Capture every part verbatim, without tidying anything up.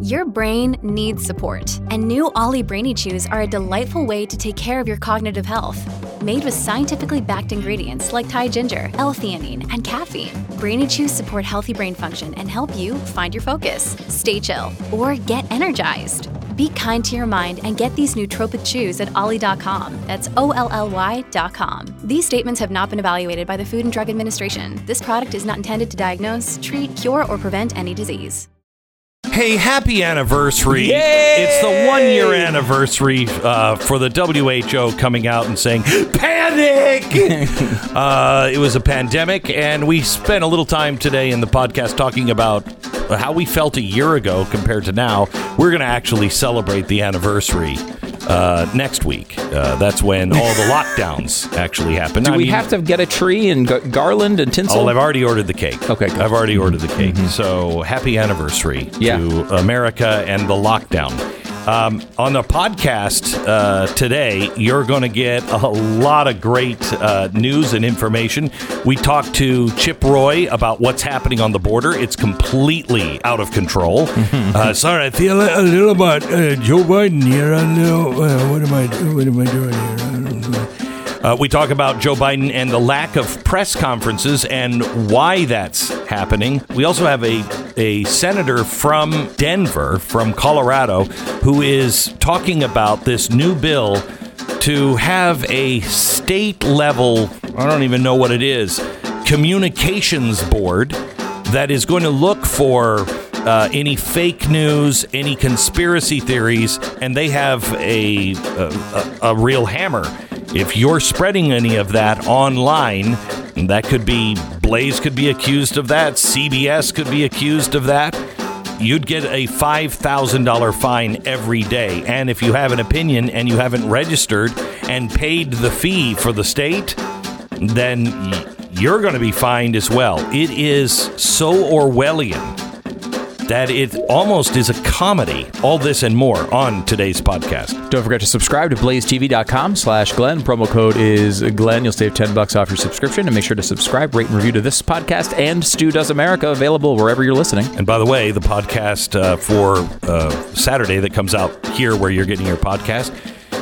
Your brain needs support, and new Ollie Brainy Chews are a delightful way to take care of your cognitive health. Made with scientifically backed ingredients like Thai ginger, L-theanine, and caffeine, Brainy Chews support healthy brain function and help you find your focus, stay chill, or get energized. Be kind to your mind and get these nootropic chews at ollie dot com. That's O L L Y dot com. These statements have not been evaluated by the Food and Drug Administration. This product is not intended to diagnose, treat, cure, or prevent any disease. Hey, happy anniversary. Yay! It's the one-year anniversary uh, for the W H O coming out and saying, panic! uh, it was a pandemic, and we spent a little time today in the podcast talking about how we felt a year ago compared to now. We're going to actually celebrate the anniversary uh, next week. Uh, that's when all the lockdowns actually happen. Do I we mean, have to get a tree and gar- garland and tinsel? Oh, I've already ordered the cake. Okay, good. I've already ordered the cake. Mm-hmm. So happy anniversary yeah. to America and the lockdown. Um, on the podcast uh, today, you're going to get a lot of great uh, news and information. We talked to Chip Roy about what's happening on the border. It's completely out of control. uh, sorry, I feel a little about uh, Joe Biden here. I know, uh, what am I? What am I doing here? I don't know. Uh, we talk about Joe Biden and the lack of press conferences and why that's happening. We also have a, a senator from Denver, from Colorado, who is talking about this new bill to have a state level, I don't even know what it is, communications board that is going to look for uh, any fake news, any conspiracy theories, and they have a, a, a real hammer. If you're spreading any of that online, that could be, Blaze could be accused of that, C B S could be accused of that, you'd get a five thousand dollars fine every day. And if you have an opinion and you haven't registered and paid the fee for the state, then you're going to be fined as well. It is so Orwellian that it almost is a comedy. All this and more on today's podcast. Don't forget to subscribe to blaze t v dot com slash Glenn. Promo code is Glenn. You'll save ten bucks off your subscription. And make sure to subscribe, rate, and review to this podcast and Stu Does America, available wherever you're listening. And by the way, the podcast uh, for uh, Saturday that comes out here where you're getting your podcast,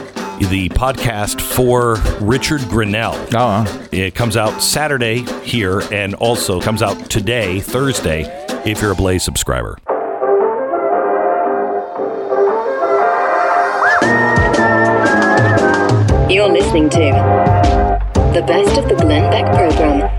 the podcast for Richard Grinnell. Oh, it comes out Saturday here and also comes out today, Thursday, if you're a Blaze subscriber. You're listening to the best of the Glenn Beck program.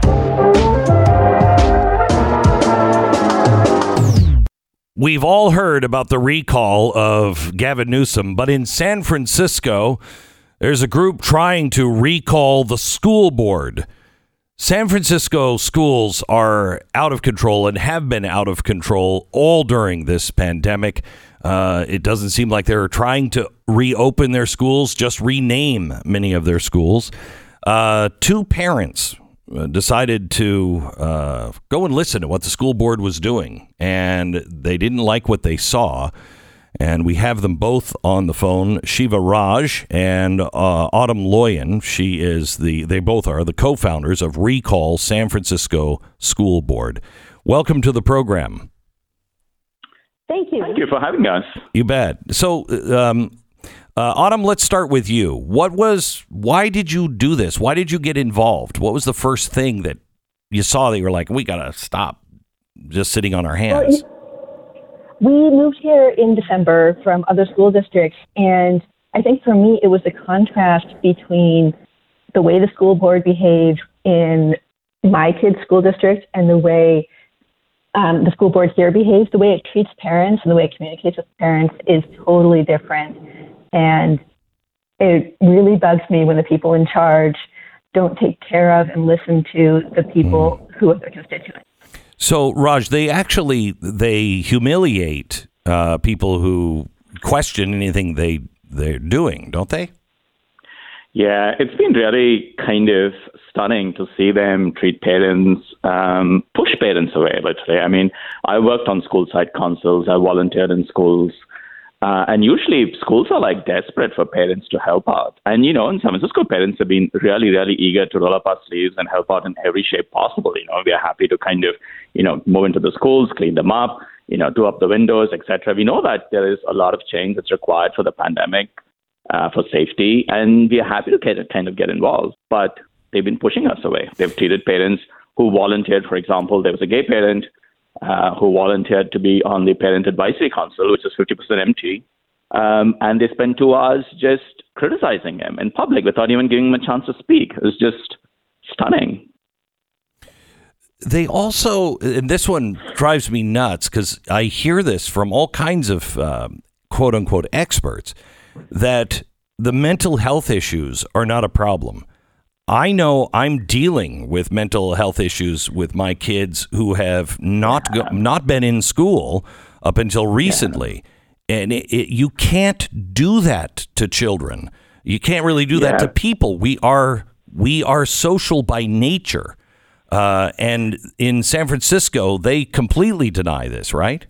We've all heard about the recall of Gavin Newsom, but in San Francisco, there's a group trying to recall the school board. San Francisco schools are out of control and have been out of control all during this pandemic. Uh, it doesn't seem like they're trying to reopen their schools, just rename many of their schools. Uh, two parents decided to uh, go and listen to what the school board was doing, and they didn't like what they saw. And we have them both on the phone, Shiva Raj and uh, Autumn Loyan. She is the, they both are the co-founders of Recall San Francisco School Board. Welcome to the program. Thank you. Thank you for having us. You bet. So, um, uh, Autumn, let's start with you. What was, why did you do this? Why did you get involved? What was the first thing that you saw that you were like, we got to stop just sitting on our hands? Well, we moved here in December from other school districts, and I think for me it was the contrast between the way the school board behaved in my kid's school district and the way um, the school board here behaves. The way it treats parents and the way it communicates with parents is totally different, and it really bugs me when the people in charge don't take care of and listen to the people mm. who are their constituents. So, Raj, they actually, they humiliate uh, people who question anything they, they're doing, don't they? Yeah, it's been really kind of stunning to see them treat parents, um, push parents away, literally. I mean, I worked on school site councils, I volunteered in schools, Uh, and usually schools are like desperate for parents to help out. And, you know, in San Francisco, parents have been really, really eager to roll up our sleeves and help out in every shape possible. You know, we are happy to kind of, you know, move into the schools, clean them up, you know, do up the windows, et cetera. We know that there is a lot of change that's required for the pandemic, uh, for safety, and we are happy to kind of get involved. But they've been pushing us away. They've treated parents who volunteered. For example, there was a gay parent Uh, who volunteered to be on the Parent Advisory Council, which is fifty percent empty. Um, and they spent two hours just criticizing him in public without even giving him a chance to speak. It was just stunning. They also, and this one drives me nuts because I hear this from all kinds of um, quote unquote experts, that the mental health issues are not a problem. I know I'm dealing with mental health issues with my kids who have not yeah. go, not been in school up until recently. Yeah. And it, it, you can't do that to children. You can't really do yeah. that to people. We are we are social by nature. Uh, and in San Francisco, they completely deny this, right?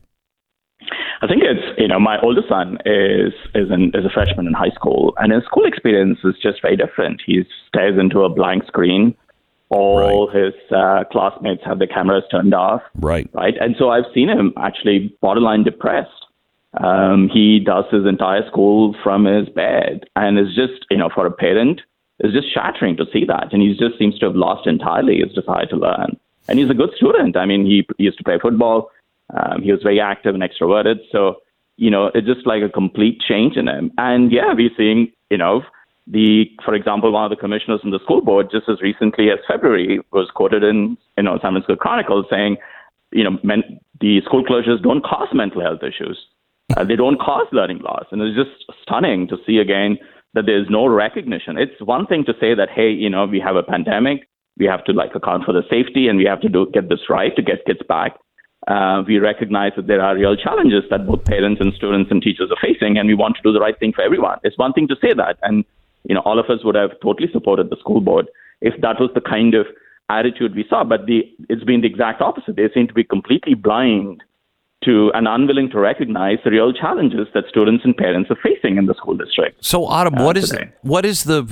I think it's, you know, my oldest son is is, an, is a freshman in high school, and his school experience is just very different. He stares into a blank screen. All right. his uh, classmates have their cameras turned off. Right. Right. And so I've seen him actually borderline depressed. Um, he does his entire school from his bed, and it's just, you know, for a parent, it's just shattering to see that. And he just seems to have lost entirely his desire to learn. And he's a good student. I mean, he, he used to play football. Um, he was very active and extroverted. So, you know, it's just like a complete change in him. And yeah, we're seeing, you know, the, for example, one of the commissioners in the school board just as recently as February was quoted in, you know, San Francisco Chronicle saying, you know, men, the school closures don't cause mental health issues. Uh, they don't cause learning loss. And it's just stunning to see again that there's no recognition. It's one thing to say that, hey, you know, we have a pandemic. We have to like account for the safety and we have to do, get this right to get kids back. Uh, we recognize that there are real challenges that both parents and students and teachers are facing, and we want to do the right thing for everyone. It's one thing to say that, and you know, all of us would have totally supported the school board if that was the kind of attitude we saw. But the it's been the exact opposite. They seem to be completely blind to and unwilling to recognize the real challenges that students and parents are facing in the school district. So, Autumn, uh, what is today. what is the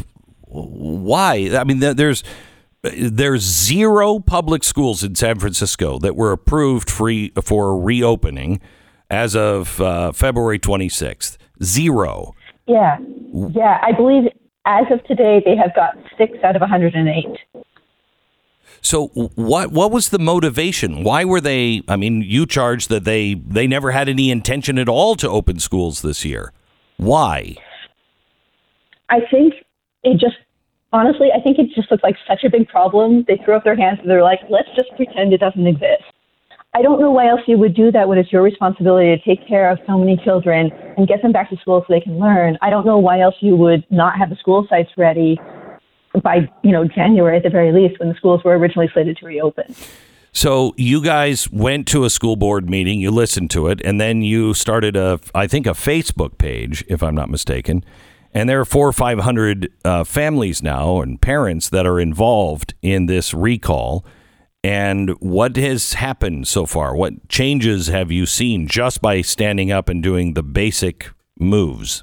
why? I mean, there's. There's zero public schools in San Francisco that were approved free for reopening as of uh, February twenty-sixth. Zero. Yeah. Yeah. I believe as of today, they have got six out of one hundred eight. So what what was the motivation? Why were they, I mean, you charged that they, they never had any intention at all to open schools this year. Why? I think it just, honestly, I think it just looks like such a big problem. They threw up their hands and they're like, let's just pretend it doesn't exist. I don't know why else you would do that when it's your responsibility to take care of so many children and get them back to school so they can learn. I don't know why else you would not have the school sites ready by, you know, January at the very least when the schools were originally slated to reopen. So you guys went to a school board meeting, you listened to it, and then you started a, I think, a Facebook page, if I'm not mistaken. And there are four or five hundred uh, families now and parents that are involved in this recall. And what has happened so far? What changes have you seen just by standing up and doing the basic moves?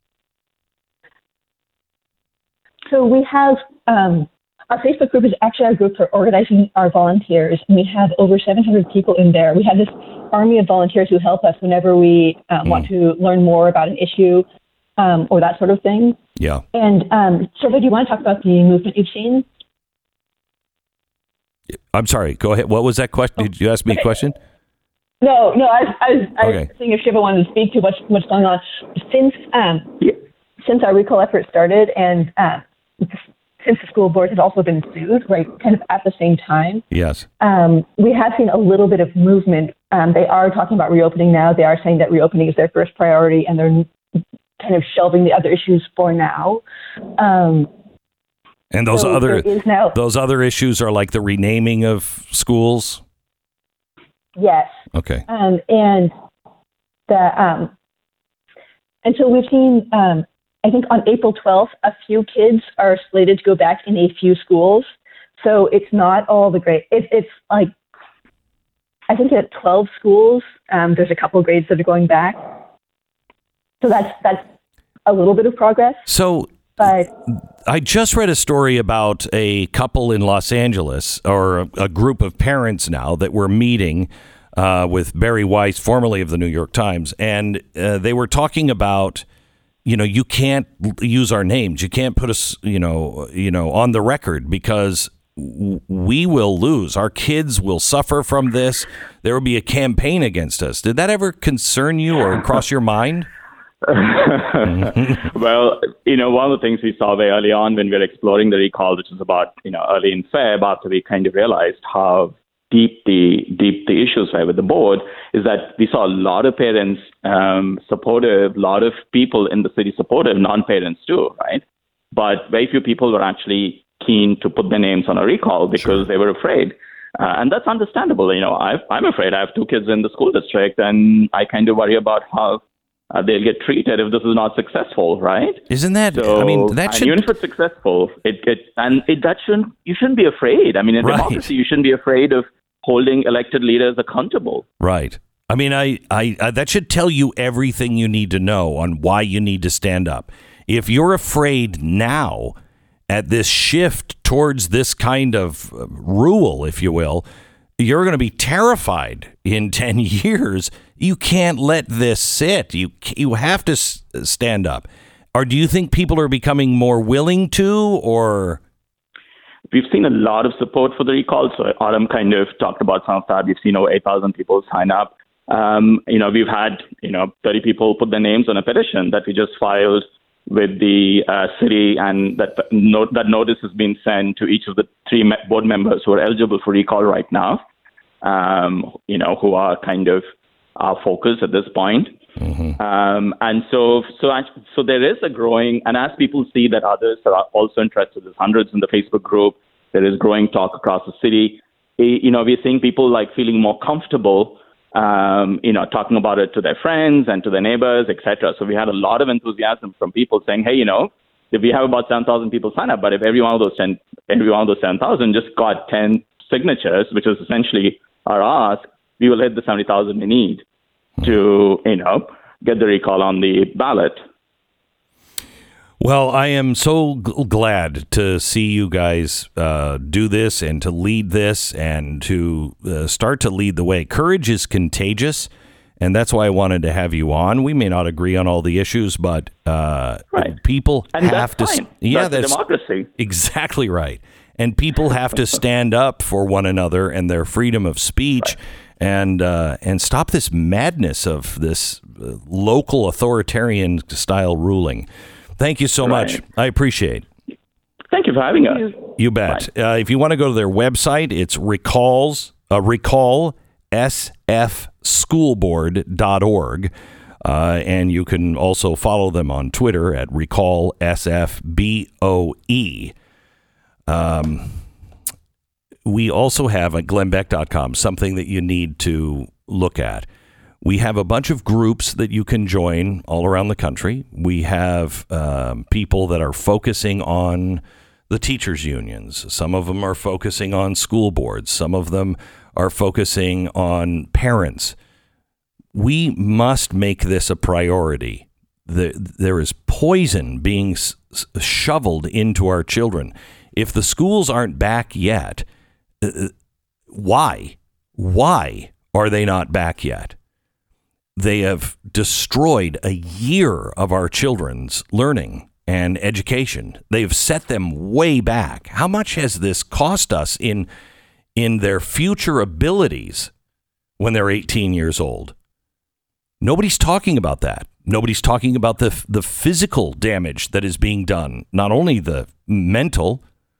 So we have um, our Facebook group is actually our group for organizing our volunteers. And we have over seven hundred people in there. We have this army of volunteers who help us whenever we um, mm. want to learn more about an issue. Um, or that sort of thing. Yeah. And um, Shiva, do you want to talk about the movement you've seen? I'm sorry. Go ahead. What was that question? Did you ask me a question? No, no. I, I was, I okay. was seeing if Shiva wanted to speak to what's what's going on since um, since our recall effort started, and uh, since the school board has also been sued, right, kind of at the same time. Yes. Um, we have seen a little bit of movement. Um, they are talking about reopening now. They are saying that reopening is their first priority, and they're kind of shelving the other issues for now. Um, and those so other now, those other issues are like the renaming of schools? Yes. Okay. Um, and the um, and so we've seen, um, I think on April twelfth, a few kids are slated to go back in a few schools. So it's not all the grades. It, it's like, I think at twelve schools, um, there's a couple of grades that are going back. so that's that's a little bit of progress. So but I just read a story about a couple in Los Angeles, or a, a group of parents now that were meeting uh, with Barry Weiss, formerly of the New York Times, and uh, they were talking about, you know, you can't use our names, you can't put us, you know, you know, on the record because w- we will lose. Our kids will suffer from this. There will be a campaign against us. Did that ever concern you or cross your mind? Well, you know, one of the things we saw very early on when we were exploring the recall, which was about, you know, early in Feb, after we kind of realized how deep the deep the issues were with the board, is that we saw a lot of parents um, supportive, a lot of people in the city supportive, non-parents too, right? But very few people were actually keen to put their names on a recall because sure. they were afraid. Uh, and that's understandable. You know, I've, I'm afraid. I have two kids in the school district, and I kind of worry about how Uh, they'll get treated if this is not successful, right? Isn't that? So, I mean, that should. Even if it's successful, it, it and it, that shouldn't. You shouldn't be afraid. I mean, in right. democracy, you shouldn't be afraid of holding elected leaders accountable. Right. I mean, I, I, I that should tell you everything you need to know on why you need to stand up. If you're afraid now at this shift towards this kind of rule, if you will, you're going to be terrified in ten years. You can't let this sit. You you have to s- stand up. Or do you think people are becoming more willing to, or? We've seen a lot of support for the recall. So Autumn kind of talked about some of that. We've seen over eight thousand people sign up. Um, you know, we've had, you know, thirty people put their names on a petition that we just filed with the uh, city, and that note, that notice has been sent to each of the three me- board members who are eligible for recall right now, um, you know, who are kind of our focus at this point. Mm-hmm. Um, and so, so, so there is a growing, and as people see that others are also interested, there's hundreds in the Facebook group, there is growing talk across the city. You know, we're seeing people like feeling more comfortable, um, you know, talking about it to their friends and to their neighbors, et cetera. So we had a lot of enthusiasm from people saying, hey, you know, if we have about seven thousand people sign up, but if every one of those ten, every one of those seven thousand just got ten signatures, which is essentially our ask, we will hit the seventy thousand we need to, you know, get the recall on the ballot. Well, I am so g- glad to see you guys uh, do this and to lead this and to uh, start to lead the way. Courage is contagious, and that's why I wanted to have you on. We may not agree on all the issues, but uh, right. people and have that's to. Fine. Yeah, that's, that's democracy. Exactly right. And people have to stand up for one another and their freedom of speech. Right. And uh, and stop this madness of this uh, local authoritarian style ruling. Thank you so right. much. I appreciate it. Thank you for having us. You bet. Uh, if you want to go to their website, it's recalls uh, recall s f school board dot org. Uh, and you can also follow them on Twitter at recall s f b o e. Um. We also have at glenn beck dot com something that you need to look at. We have a bunch of groups that you can join all around the country. We have um, people that are focusing on the teachers' unions. Some of them are focusing on school boards. Some of them are focusing on parents. We must make this a priority. The, there is poison being s- shoveled into our children. If the schools aren't back yet, Uh, why? Why are they not back yet? They have destroyed a year of our children's learning and education. They've set them way back. How much has this cost us in in their future abilities when they're eighteen years old? Nobody's talking about that. Nobody's talking about the the physical damage that is being done, not only the mental.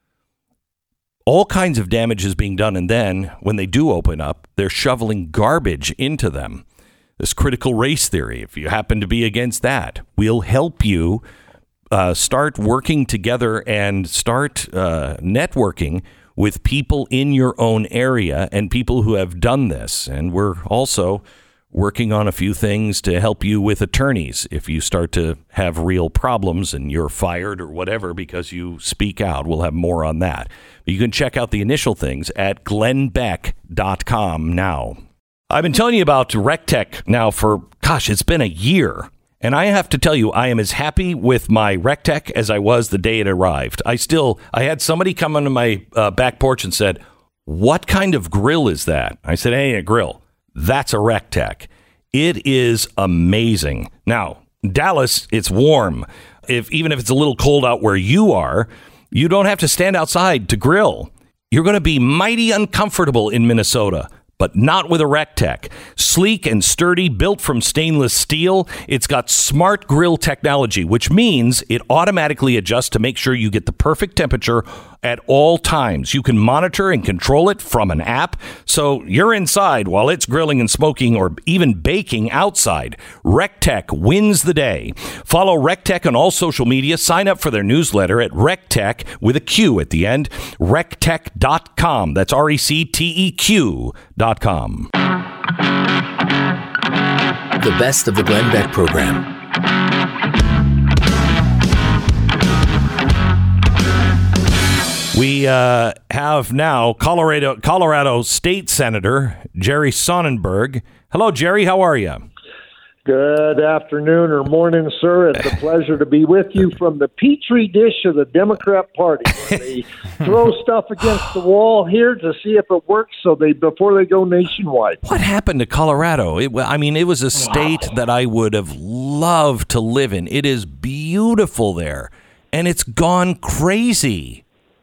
All kinds of damage is being done, and then when they do open up, they're shoveling garbage into them. This critical race theory, if you happen to be against that, we'll help you uh, start working together and start uh, networking with people in your own area and people who have done this. And we're also working on a few things to help you with attorneys if you start to have real problems and you're fired or whatever because you speak out. We'll have more on that. You can check out the initial things at glenn beck dot com now. I've been telling you about RecTech now for, gosh, it's been a year. And I have to tell you, I am as happy with my Rectech as I was the day it arrived. I still, I had somebody come onto my uh, back porch and said, "What kind of grill is that?" I said, "Hey, a grill. That's a Rectech." It is amazing. Now, Dallas, it's warm. If even if it's a little cold out where you are, you don't have to stand outside to grill. You're going to be mighty uncomfortable in Minnesota, but not with a Rectech. Sleek and sturdy, built from stainless steel. It's got smart grill technology, which means it automatically adjusts to make sure you get the perfect temperature at all times. You can monitor and control it from an app, so you're inside while it's grilling and smoking or even baking outside. Rectech wins the day. Follow Rectech on all social media. Sign up for their newsletter at Rectech with a Q at the end. Rectech dot com. That's R E C T E Q dot com. The best of the Glenn Beck program. We uh, have now Colorado Colorado State Senator Jerry Sonnenberg. Hello, Jerry. How are you? Good afternoon or morning, sir. It's a pleasure to be with you from the petri dish of the Democrat Party. They throw stuff against the wall here to see if it works, so they before they go nationwide. What happened to Colorado? It, I mean, it was a state that I would have loved to live in. It is beautiful there, and it's gone crazy.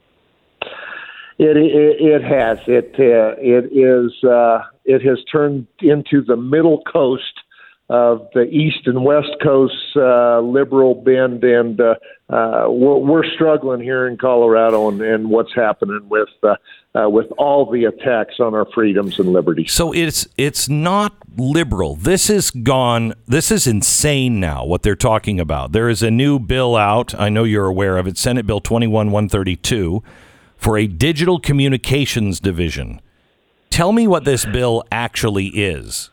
It it, it has it uh, it is uh, it has turned into the middle coast of the east and west coasts, uh, liberal bend, and uh, uh, we're, we're struggling here in Colorado, and, and what's happening with uh, uh, with all the attacks on our freedoms and liberties. So it's it's not liberal. This is gone. This is insane now. What they're talking about. There is a new bill out. I know you're aware of it. Senate Bill twenty-one one thirty-two. For a digital communications division. Tell me what this bill actually is.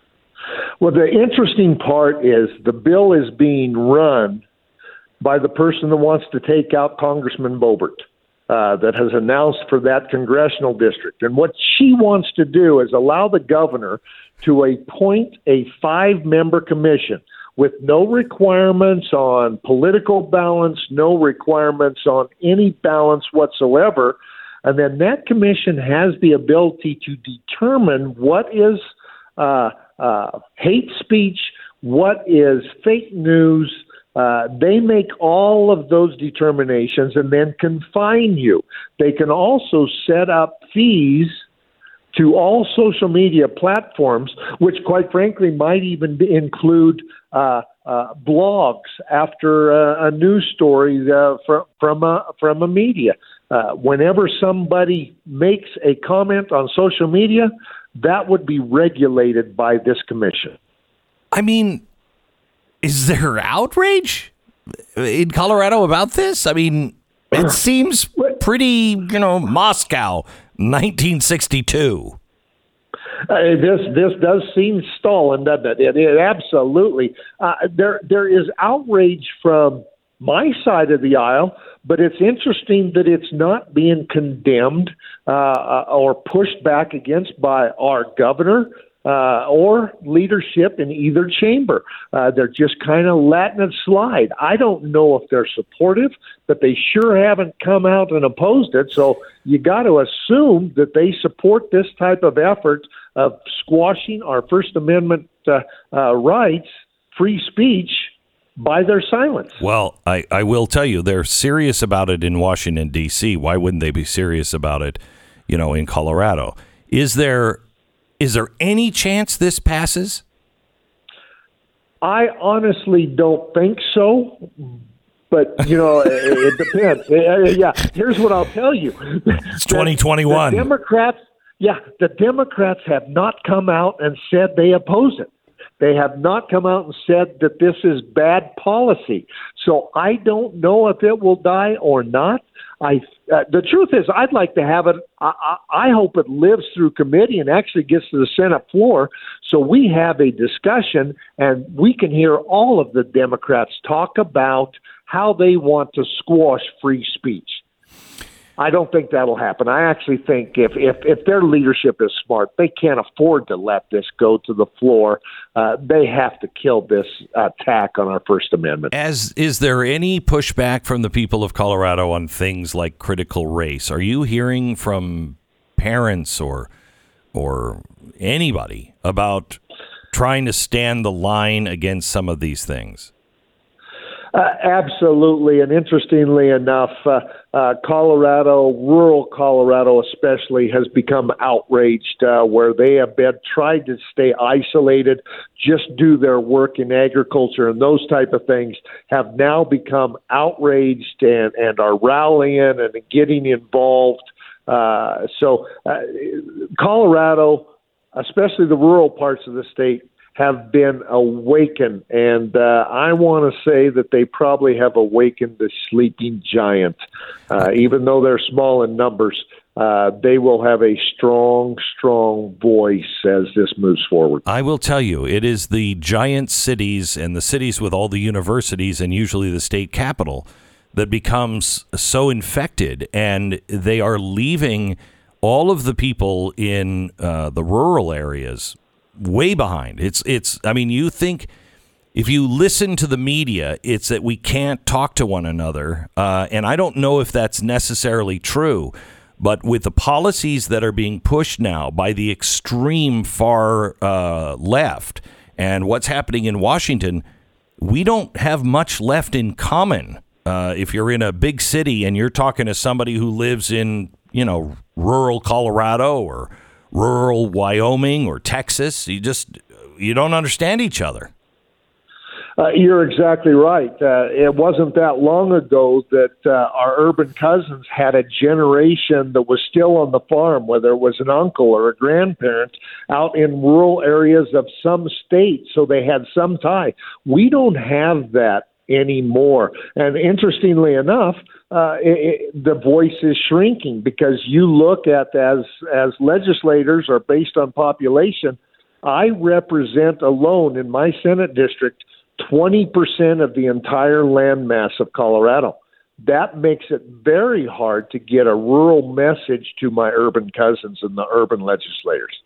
Well, the interesting part is the bill is being run by the person that wants to take out Congressman Boebert, uh, that has announced for that congressional district. And what she wants to do is allow the governor to appoint a five-member commission with no requirements on political balance, no requirements on any balance whatsoever. And then that commission has the ability to determine what is uh, uh, hate speech, what is fake news. Uh, they make all of those determinations and then can fine you. They can also set up fees to all social media platforms, which quite frankly might even include uh, uh, blogs after uh, a news story uh, from from a, from a media. Uh, whenever somebody makes a comment on social media, that would be regulated by this commission. I mean, is there outrage in Colorado about this? I mean, it seems pretty, you know, Moscow, nineteen sixty-two. Uh, this this does seem Stalin, doesn't it? It, it absolutely. Uh, there there is outrage from my side of the aisle, but it's interesting that it's not being condemned uh, or pushed back against by our governor uh, or leadership in either chamber. Uh, they're just kind of letting it slide. I don't know if they're supportive, but they sure haven't come out and opposed it. So you got to assume that they support this type of effort of squashing our First Amendment uh, uh, rights, free speech, by their silence. Well, I, I will tell you, they're serious about it in Washington, D C. Why wouldn't they be serious about it, you know, in Colorado? Is there is there any chance this passes? I honestly don't think so. But, you know, it, it depends. Yeah, here's what I'll tell you. It's twenty twenty-one. The Democrats, yeah, the Democrats have not come out and said they oppose it. They have not come out and said that this is bad policy. So I don't know if it will die or not. I uh, the truth is, I'd like to have it. I, I, I hope it lives through committee and actually gets to the Senate floor, so we have a discussion and we can hear all of the Democrats talk about how they want to squash free speech. I don't think that'll happen. I actually think if, if, if their leadership is smart, they can't afford to let this go to the floor. Uh, they have to kill this attack on our First Amendment. As is there any pushback from the people of Colorado on things like critical race? Are you hearing from parents or or anybody about trying to stand the line against some of these things? Uh, absolutely, and interestingly enough, uh, uh, Colorado, rural Colorado especially, has become outraged uh, where they have been tried to stay isolated, just do their work in agriculture and those type of things, have now become outraged and, and are rallying and getting involved. Uh, so uh, Colorado, especially the rural parts of the state, have been awakened, and uh, I want to say that they probably have awakened the sleeping giant. Uh, even though they're small in numbers, uh, they will have a strong, strong voice as this moves forward. I will tell you, it is the giant cities and the cities with all the universities and usually the state capital that becomes so infected, and they are leaving all of the people in uh, the rural areas way behind. It's, it's, I mean, you think if you listen to the media, it's that we can't talk to one another. Uh, and I don't know if that's necessarily true, but with the policies that are being pushed now by the extreme far uh, left and what's happening in Washington, we don't have much left in common. Uh, if you're in a big city and you're talking to somebody who lives in, you know, rural Colorado or rural Wyoming or Texas, you just you don't understand each other. Uh, you're exactly right. Uh, it wasn't that long ago that uh, our urban cousins had a generation that was still on the farm, whether it was an uncle or a grandparent, out in rural areas of some state, so they had some tie. We don't have that anymore. And interestingly enough, uh, it, it, the voice is shrinking because you look at as as legislators or based on population, I represent alone in my Senate district twenty percent of the entire landmass of Colorado. That makes it very hard to get a rural message to my urban cousins and the urban legislators.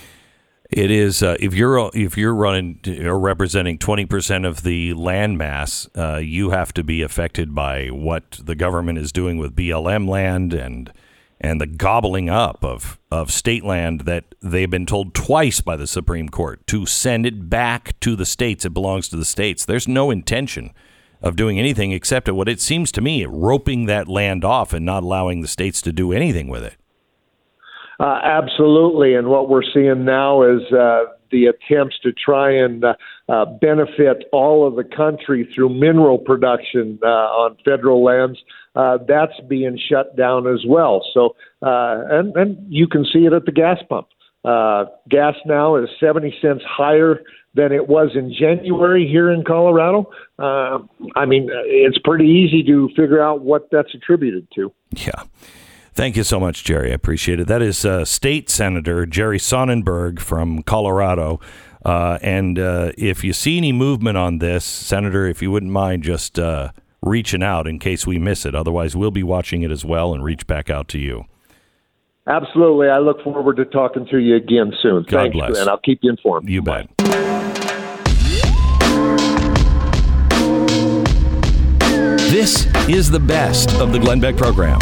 It is uh, if you're if you're running or representing twenty percent of the land mass, uh, you have to be affected by what the government is doing with B L M land and and the gobbling up of, of state land that they've been told twice by the Supreme Court to send it back to the states. It belongs to the states. There's no intention of doing anything except at what it seems to me, roping that land off and not allowing the states to do anything with it. Uh, absolutely, and what we're seeing now is uh, the attempts to try and uh, uh, benefit all of the country through mineral production uh, on federal lands. Uh, that's being shut down as well. So, uh, and, and you can see it at the gas pump. Uh, gas now is seventy cents higher than it was in January here in Colorado. Uh, I mean, it's pretty easy to figure out what that's attributed to. Yeah. Thank you so much, Jerry. I appreciate it. That is uh, State Senator Jerry Sonnenberg from Colorado. Uh, and uh, if you see any movement on this, Senator, if you wouldn't mind just uh, reaching out in case we miss it. Otherwise, we'll be watching it as well and reach back out to you. Absolutely. I look forward to talking to you again soon. God Thank bless. you, and I'll keep you informed. You bet. This is the best of the Glenn Beck program.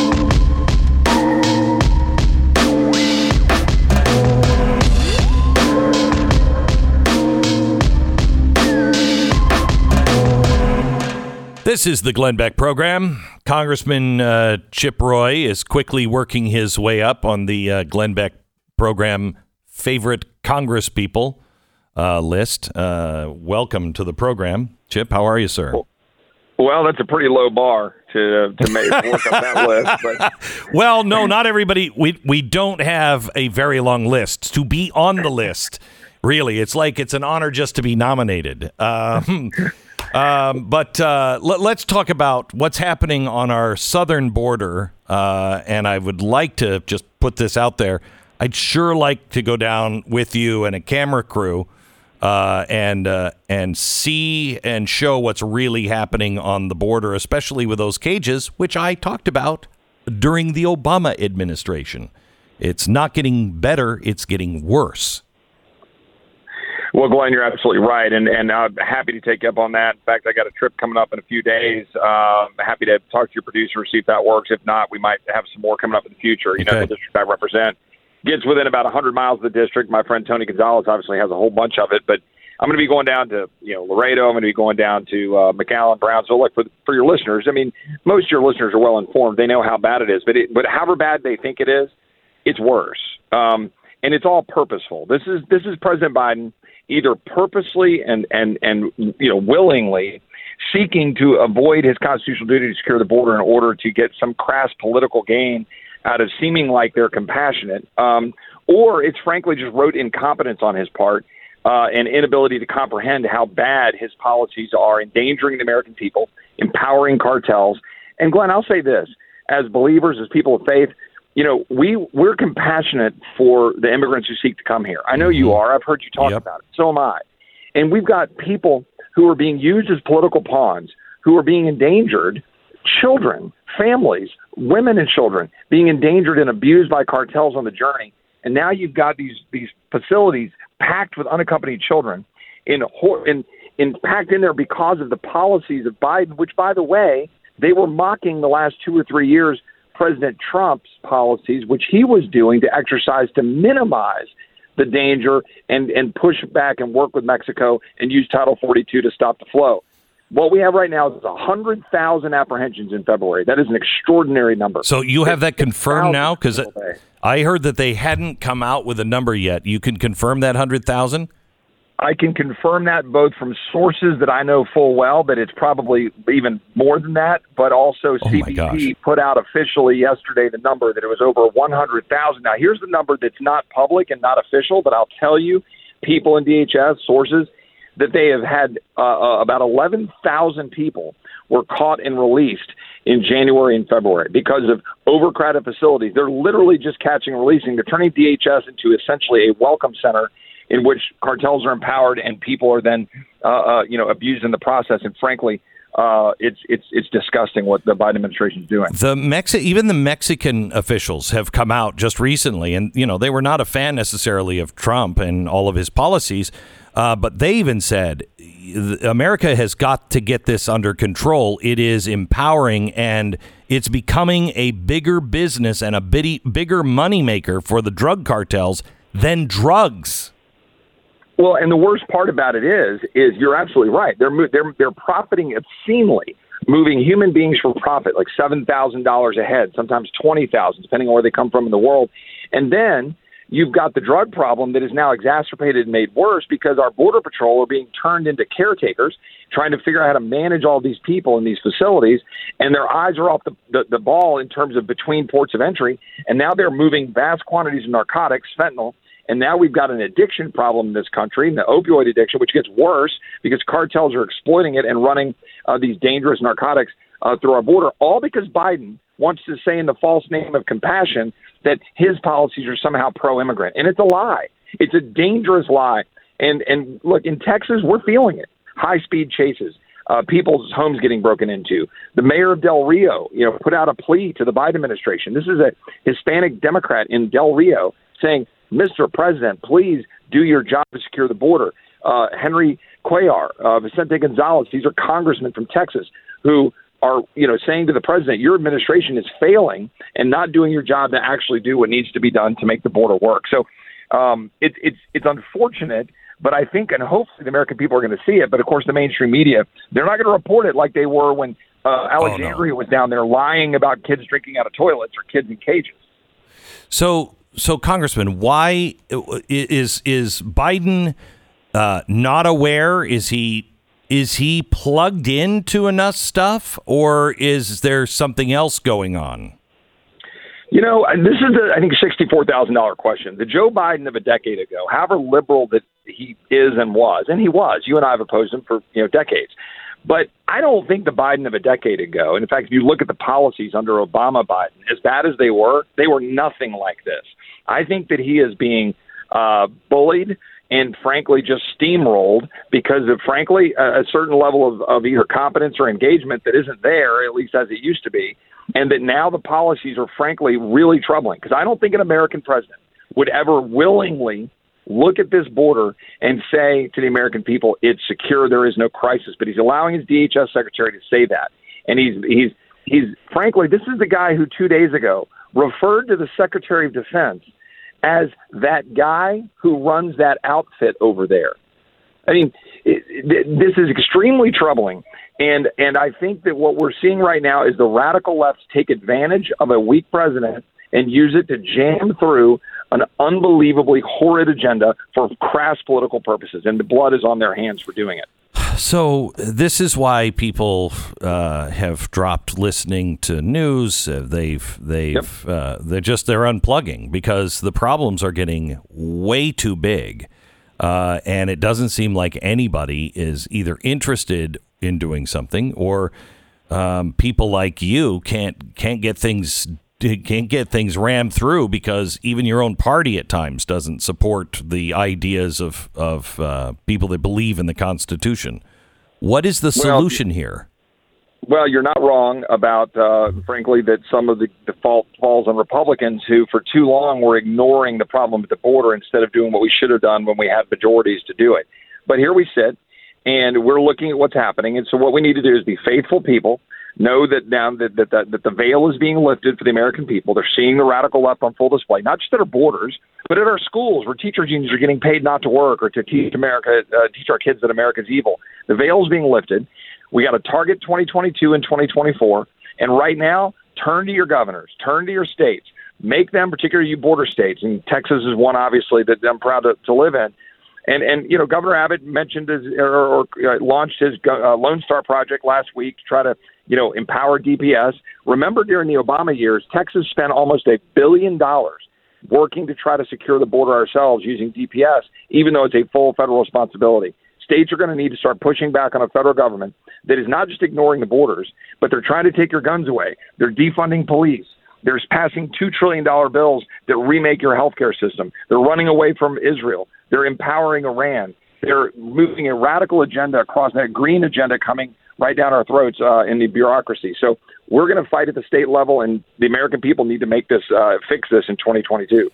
This is the Glenn Beck program. Congressman uh, Chip Roy is quickly working his way up on the uh, Glenn Beck program favorite Congress people uh, list. Uh, welcome to the program. Chip, how are you, sir? Well, that's a pretty low bar to to make work up that list. But well, no, not everybody. We we don't have a very long list to be on the list. Really, it's like it's an honor just to be nominated. Um, Um, but uh, let, let's talk about what's happening on our southern border. Uh, and I would like to just put this out there. I'd sure like to go down with you and a camera crew uh, and uh, and see and show what's really happening on the border, especially with those cages, which I talked about during the Obama administration. It's not getting better, it's getting worse. Well, Glenn, you're absolutely right, and and I'm happy to take you up on that. In fact, I got a trip coming up in a few days. Um, happy to talk to your producer, see if that works. If not, we might have some more coming up in the future. You okay. know, the district I represent gets within about one hundred miles of the district. My friend Tony Gonzalez obviously has a whole bunch of it, but I'm going to be going down to you know Laredo. I'm going to be going down to uh, McAllen, Brownsville. Look, for for your listeners, I mean, most of your listeners are well informed. They know how bad it is, but it, but however bad they think it is, it's worse, um, and it's all purposeful. This is this is President Biden either purposely and, and, and you know willingly seeking to avoid his constitutional duty to secure the border in order to get some crass political gain out of seeming like they're compassionate, um, or it's frankly just rote incompetence on his part uh, and inability to comprehend how bad his policies are endangering the American people, empowering cartels. And Glenn, I'll say this, as believers, as people of faith, you know, we, we're compassionate for the immigrants who seek to come here. I know you are. I've heard you talk yep. about it. So am I. And we've got people who are being used as political pawns, who are being endangered, children, families, women and children being endangered and abused by cartels on the journey. And now you've got these these facilities packed with unaccompanied children in, in, in packed in there because of the policies of Biden, which, by the way, they were mocking the last two or three years President Trump's policies, which he was doing to exercise to minimize the danger and, and push back and work with Mexico and use Title forty-two to stop the flow. What we have right now is one hundred thousand apprehensions in February. That is an extraordinary number. So you have that confirmed now? Because I heard that they hadn't come out with a number yet. You can confirm that one hundred thousand? I can confirm that both from sources that I know full well that it's probably even more than that, but also oh C B P put out officially yesterday the number that it was over one hundred thousand. Now, here's the number that's not public and not official, but I'll tell you, people in D H S, sources, that they have had uh, about eleven thousand people were caught and released in January and February because of overcrowded facilities. They're literally just catching and releasing. They're turning D H S into essentially a welcome center in which cartels are empowered and people are then, uh, uh, you know, abused in the process. And frankly, uh, it's it's it's disgusting what the Biden administration is doing. The Mexi- even the Mexican officials have come out just recently, and you know they were not a fan necessarily of Trump and all of his policies, uh, but they even said America has got to get this under control. It is empowering and it's becoming a bigger business and a bitty, bigger moneymaker for the drug cartels than drugs. Well, and the worst part about it is, is you're absolutely right. They're they're they're profiting obscenely, moving human beings for profit, like seven thousand dollars a head, sometimes twenty thousand, depending on where they come from in the world. And then you've got the drug problem that is now exacerbated and made worse because our Border Patrol are being turned into caretakers, trying to figure out how to manage all these people in these facilities, and their eyes are off the, the, the ball in terms of between ports of entry, and now they're moving vast quantities of narcotics, fentanyl. And now we've got an addiction problem in this country, the opioid addiction, which gets worse because cartels are exploiting it and running uh, these dangerous narcotics uh, through our border, all because Biden wants to say in the false name of compassion that his policies are somehow pro-immigrant. And it's a lie. It's a dangerous lie. And, and look, in Texas, we're feeling it. High-speed chases, uh, people's homes getting broken into. The mayor of Del Rio, you know, put out a plea to the Biden administration. This is a Hispanic Democrat in Del Rio saying, Mister President, please do your job to secure the border. Uh, Henry Cuellar, uh, Vicente Gonzalez, these are congressmen from Texas who are, you know, saying to the president, your administration is failing and not doing your job to actually do what needs to be done to make the border work. So um, it, it's it's unfortunate, but I think and hopefully the American people are going to see it. But of course, the mainstream media, they're not going to report it like they were when uh, Alexandria oh, no. was down there lying about kids drinking out of toilets or kids in cages. So. So, Congressman, why is is Biden uh, not aware? Is he is he plugged into enough stuff, or is there something else going on? You know, this is the I think sixty-four thousand dollar question. The Joe Biden of a decade ago, however liberal that he is and was, and he was, you and I have opposed him for you know decades. But I don't think the Biden of a decade ago, and in fact, if you look at the policies under Obama Biden, as bad as they were, they were nothing like this. I think that he is being uh, bullied and, frankly, just steamrolled because of, frankly, a, a certain level of, of either competence or engagement that isn't there, at least as it used to be. and that now the policies are frankly really troubling, because I don't think an American president would ever willingly look at this border and say to the American people, it's secure, there is no crisis. But he's allowing his D H S secretary to say that. And he's, he's, he's frankly, this is the guy who two days ago referred to the Secretary of Defense as that guy who runs that outfit over there. I mean, it, it, this is extremely troubling. And, and I think that what we're seeing right now is the radical left take advantage of a weak president and use it to jam through an unbelievably horrid agenda for crass political purposes, and the blood is on their hands for doing it. So this is why people uh, have dropped listening to news. Uh, they've they've yep. uh, they're just they're unplugging because the problems are getting way too big, uh, and it doesn't seem like anybody is either interested in doing something, or um, people like you can't can't get things. can't get things rammed through because even your own party at times doesn't support the ideas of, of uh, people that believe in the Constitution. What is the solution well, here? Well, you're not wrong about, uh, frankly, that some of the, the fault falls on Republicans who for too long were ignoring the problem at the border instead of doing what we should have done when we had majorities to do it. But here we sit, and we're looking at what's happening. And so what we need to do is be faithful people. Know that now that, that, that, that the veil is being lifted for the American people. They're seeing the radical left on full display, not just at our borders, but at our schools where teachers' unions are getting paid not to work or to teach America, uh, teach our kids that America's evil. The veil is being lifted. We got to target twenty twenty-two and twenty twenty-four. And right now, turn to your governors, turn to your states, make them, particularly you border states, and Texas is one obviously that I'm proud to, to live in. And, and you know, Governor Abbott mentioned his, or, or uh, launched his uh, Lone Star Project last week to try to, you know, empower D P S. Remember, during the Obama years, Texas spent almost a billion dollars working to try to secure the border ourselves using D P S, even though it's a full federal responsibility. States are going to need to start pushing back on a federal government that is not just ignoring the borders, but they're trying to take your guns away. They're defunding police. They're passing two trillion dollars bills that remake your healthcare system. They're running away from Israel. They're empowering Iran. They're moving a radical agenda across that green agenda coming right down our throats uh, in the bureaucracy. So we're going to fight at the state level, and the American people need to make this, uh, fix this in twenty twenty-two.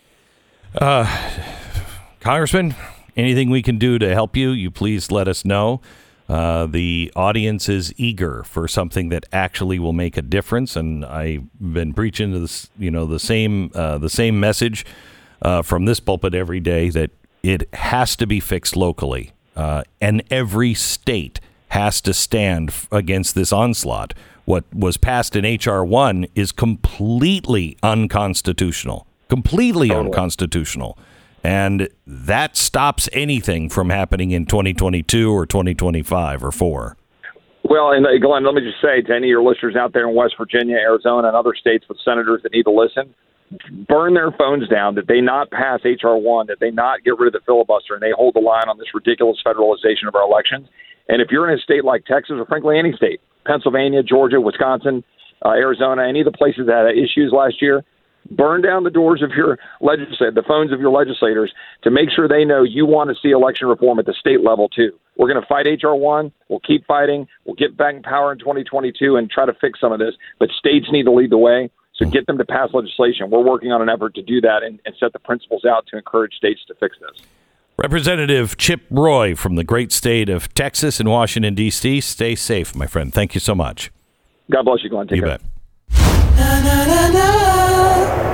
Uh, Congressman, anything we can do to help you, you please let us know. Uh, the audience is eager for something that actually will make a difference, and I've been preaching to this, you know, the same uh, the same message uh, from this pulpit every day, that it has to be fixed locally, uh, and every state has to stand f- against this onslaught. What was passed in H R one is completely unconstitutional, completely totally. unconstitutional. And that stops anything from happening in twenty twenty-two or twenty twenty-five or four. Well, and uh, Glenn, let me just say to any of your listeners out there in West Virginia, Arizona, and other states with senators that need to listen, burn their phones down, that they not pass H R one, that they not get rid of the filibuster, and they hold the line on this ridiculous federalization of our elections. And if you're in a state like Texas, or frankly any state, Pennsylvania, Georgia, Wisconsin, uh, Arizona, any of the places that had issues last year, burn down the doors of your legislators, the phones of your legislators, to make sure they know you want to see election reform at the state level too. We're going to fight H R one. We'll keep fighting. We'll get back in power in twenty twenty-two and try to fix some of this. But states need to lead the way. So get them to pass legislation. We're working on an effort to do that and, and set the principles out to encourage states to fix this. Representative Chip Roy from the great state of Texas in Washington, D C. Stay safe, my friend. Thank you so much. God bless you, Glenn. Take you care. bet. Na, na, na, na.